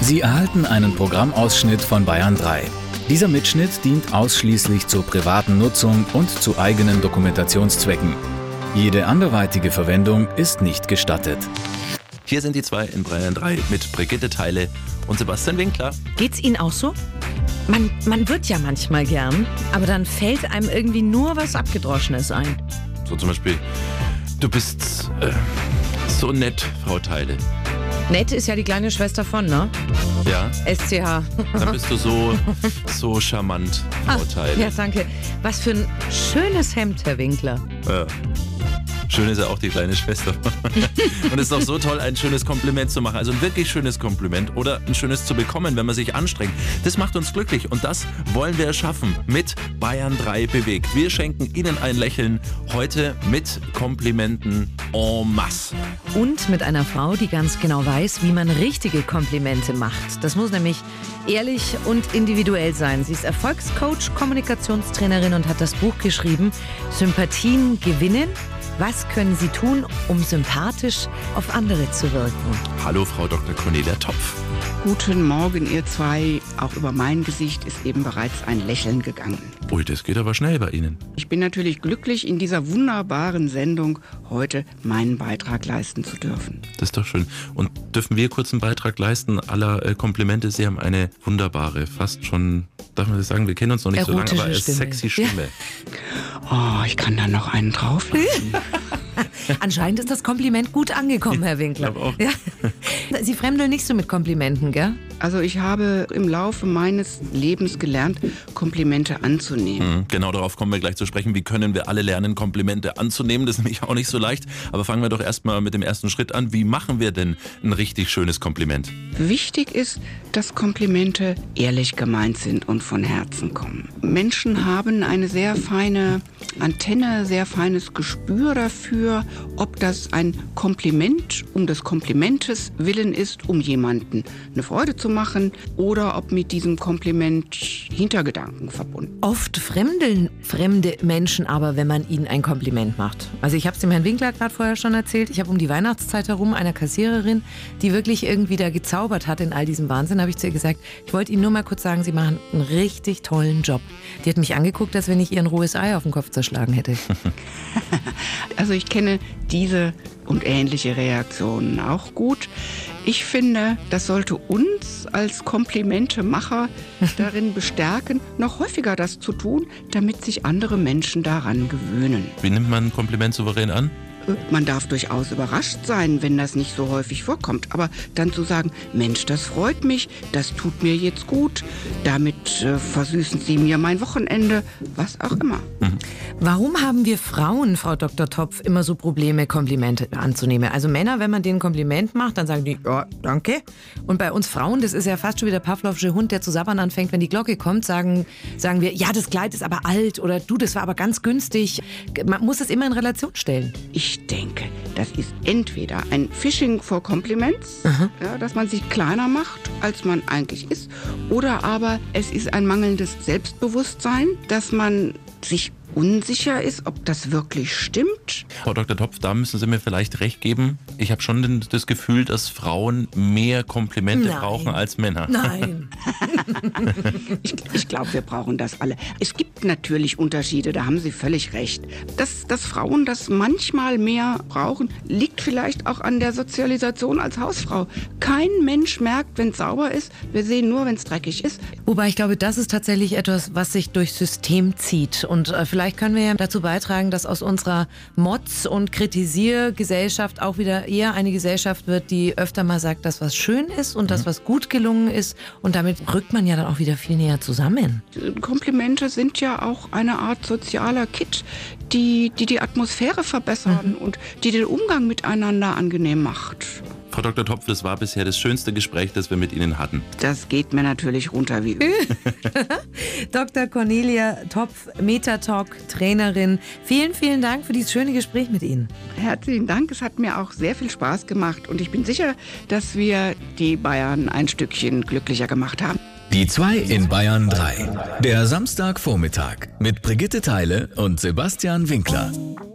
Sie erhalten einen Programmausschnitt von Bayern 3. Dieser Mitschnitt dient ausschließlich zur privaten Nutzung und zu eigenen Dokumentationszwecken. Jede anderweitige Verwendung ist nicht gestattet. Hier sind die 2 in Bayern 3 mit Brigitte Theile und Sebastian Winkler. Geht's Ihnen auch so? Man wird ja manchmal gern, aber dann fällt einem irgendwie nur was Abgedroschenes ein. So zum Beispiel, du bist so nett, Frau Theile. Nett ist ja die kleine Schwester von, ne? Ja. SCH. Dann bist du so charmant, Frau Theile. Ja, danke. Was für ein schönes Hemd, Herr Winkler. Ja. Schön ist ja auch die kleine Schwester. Und es ist auch so toll, ein schönes Kompliment zu machen. Also ein wirklich schönes Kompliment oder ein schönes zu bekommen, wenn man sich anstrengt. Das macht uns glücklich und das wollen wir schaffen mit Bayern 3 bewegt. Wir schenken Ihnen ein Lächeln heute mit Komplimenten en masse. Und mit einer Frau, die ganz genau weiß, wie man richtige Komplimente macht. Das muss nämlich ehrlich und individuell sein. Sie ist Erfolgscoach, Kommunikationstrainerin und hat das Buch geschrieben, Sympathien gewinnen. Was können Sie tun, um sympathisch auf andere zu wirken? Hallo, Frau Dr. Cornelia Topf. Guten Morgen, ihr 2. Auch über mein Gesicht ist eben bereits ein Lächeln gegangen. Ui, das geht aber schnell bei Ihnen. Ich bin natürlich glücklich, in dieser wunderbaren Sendung heute meinen Beitrag leisten zu dürfen. Das ist doch schön. Und dürfen wir kurz einen Beitrag leisten aller Komplimente? Sie haben eine wunderbare, fast schon, darf man das sagen, wir kennen uns noch nicht erotische so lange, aber eine Stimme. sexy Stimme. Oh, ich kann da noch einen drauflassen. Anscheinend ist das Kompliment gut angekommen, Herr Winkler. Ich glaub auch. Ja. Sie fremdeln nicht so mit Komplimenten, gell? Also ich habe im Laufe meines Lebens gelernt, Komplimente anzunehmen. Genau, darauf kommen wir gleich zu sprechen. Wie können wir alle lernen, Komplimente anzunehmen? Das ist nämlich auch nicht so leicht. Aber fangen wir doch erstmal mit dem ersten Schritt an. Wie machen wir denn ein richtig schönes Kompliment? Wichtig ist, dass Komplimente ehrlich gemeint sind und von Herzen kommen. Menschen haben eine sehr feine Antenne, sehr feines Gespür dafür, ob das ein Kompliment um des Komplimentes willen ist, um jemanden eine Freude zu machen, oder ob mit diesem Kompliment Hintergedanken verbunden. Oft fremdeln fremde Menschen aber, wenn man ihnen ein Kompliment macht. Also ich habe es dem Herrn Winkler gerade vorher schon erzählt. Ich habe um die Weihnachtszeit herum einer Kassiererin, die wirklich irgendwie da gezaubert hat in all diesem Wahnsinn, habe ich zu ihr gesagt, ich wollte Ihnen nur mal kurz sagen, Sie machen einen richtig tollen Job. Die hat mich angeguckt, als wenn ich ihr ein rohes Ei auf den Kopf zerschlagen hätte. Also ich kenne diese und ähnliche Reaktionen auch gut. Ich finde, das sollte uns als Komplimentemacher darin bestärken, noch häufiger das zu tun, damit sich andere Menschen daran gewöhnen. Wie nimmt man ein Kompliment souverän an? Man darf durchaus überrascht sein, wenn das nicht so häufig vorkommt. Aber dann zu sagen, Mensch, das freut mich, das tut mir jetzt gut, damit versüßen Sie mir mein Wochenende, was auch immer. Warum haben wir Frauen, Frau Dr. Topf, immer so Probleme, Komplimente anzunehmen? Also Männer, wenn man denen ein Kompliment macht, dann sagen die, ja, danke. Und bei uns Frauen, das ist ja fast schon wie der Pavlovsche Hund, der zu sabbern anfängt, wenn die Glocke kommt, sagen wir, ja, das Kleid ist aber alt oder du, das war aber ganz günstig. Man muss es immer in Relation stellen. Ich denke, das ist entweder ein Phishing for Compliments, ja, dass man sich kleiner macht, als man eigentlich ist, oder aber es ist ein mangelndes Selbstbewusstsein, dass man sich unsicher ist, ob das wirklich stimmt. Frau Dr. Topf, da müssen Sie mir vielleicht recht geben. Ich habe schon das Gefühl, dass Frauen mehr Komplimente brauchen als Männer. Nein. Ich glaube, wir brauchen das alle. Es gibt natürlich Unterschiede, da haben Sie völlig recht. Dass Frauen das manchmal mehr brauchen, liegt vielleicht auch an der Sozialisation als Hausfrau. Kein Mensch merkt, wenn es sauber ist. Wir sehen nur, wenn es dreckig ist. Wobei ich glaube, das ist tatsächlich etwas, was sich durchs System zieht. Und vielleicht können wir ja dazu beitragen, dass aus unserer Motz- und Kritisiergesellschaft auch wieder eher eine Gesellschaft wird, die öfter mal sagt, dass was schön ist und das was gut gelungen ist. Und damit rückt man ja dann auch wieder viel näher zusammen. Komplimente sind ja auch eine Art sozialer Kit, die Atmosphäre verbessern und die den Umgang miteinander angenehm macht. Frau Dr. Topf, das war bisher das schönste Gespräch, das wir mit Ihnen hatten. Das geht mir natürlich runter wie Öl. Dr. Cornelia Topf, Metatalk-Trainerin. Vielen, vielen Dank für dieses schöne Gespräch mit Ihnen. Herzlichen Dank, es hat mir auch sehr viel Spaß gemacht und ich bin sicher, dass wir die Bayern ein Stückchen glücklicher gemacht haben. Die 2 in Bayern 3. Der Samstagvormittag mit Brigitte Theile und Sebastian Winkler.